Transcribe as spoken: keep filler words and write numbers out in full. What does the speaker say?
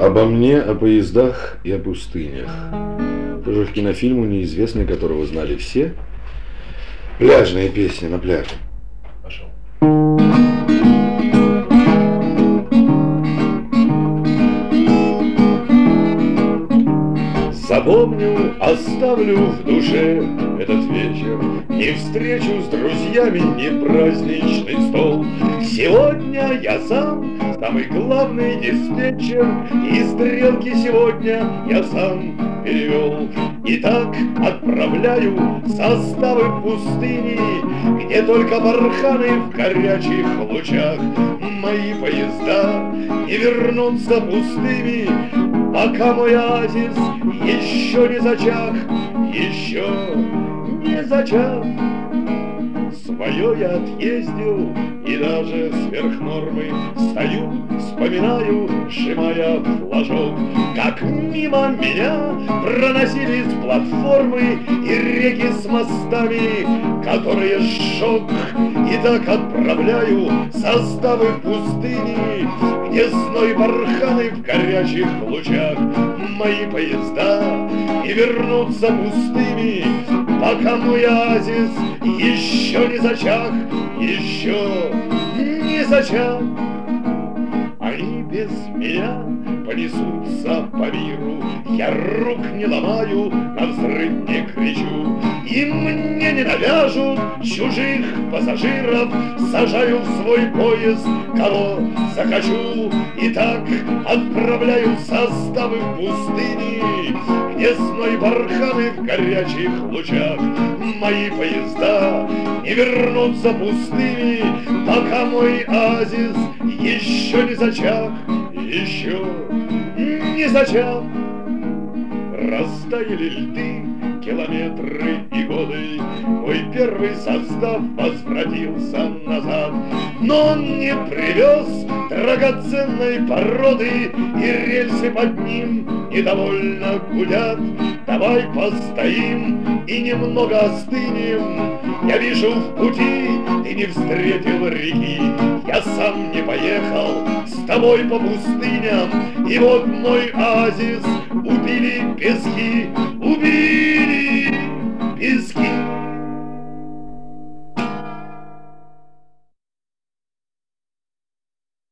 Обо мне, о поездах и о пустынях. Тоже к кинофильму, неизвестный, которого знали все. Пляжные песни на пляже. Пошел. Запомню, оставлю в душе этот вечер, не встречу с друзьями, не праздничный стол. Сегодня я сам, самый главный диспетчер, и стрелки сегодня я сам перевел. Итак, отправляю составы пустыни, где только барханы в горячих лучах. Мои поезда не вернутся пустыми, пока мой оазис еще не зачах, еще не зачах. Свое я отъездил, и даже сверх нормы стою, вспоминаю, сжимая флажок, как мимо меня проносились платформы и реки с мостами, которые сжег. И так отправляю составы пустыни, где зной барханы в горячих лучах. Мои поезда не вернутся пустыми, пока мой оазис еще не зачах, еще не зачах. Они без меня понесутся по миру, я рук не ломаю, на взрыв не кричу. И мне не навяжут чужих пассажиров, сажаю в свой поезд, кого захочу. И так отправляю составы в пустыни, где зной барханы в горячих лучах. Мои поезда не вернутся пустыми, пока мой оазис еще не зачах, еще не зачах. Растаяли льды, километры и годы, мой первый состав возвратился назад. Но он не привез драгоценной породы, и рельсы под ним недовольно гудят. Давай постоим и немного остынем. Я вижу, в пути ты не встретил реки, я сам не поехал с тобой по пустыням. И вот мой оазис убили пески,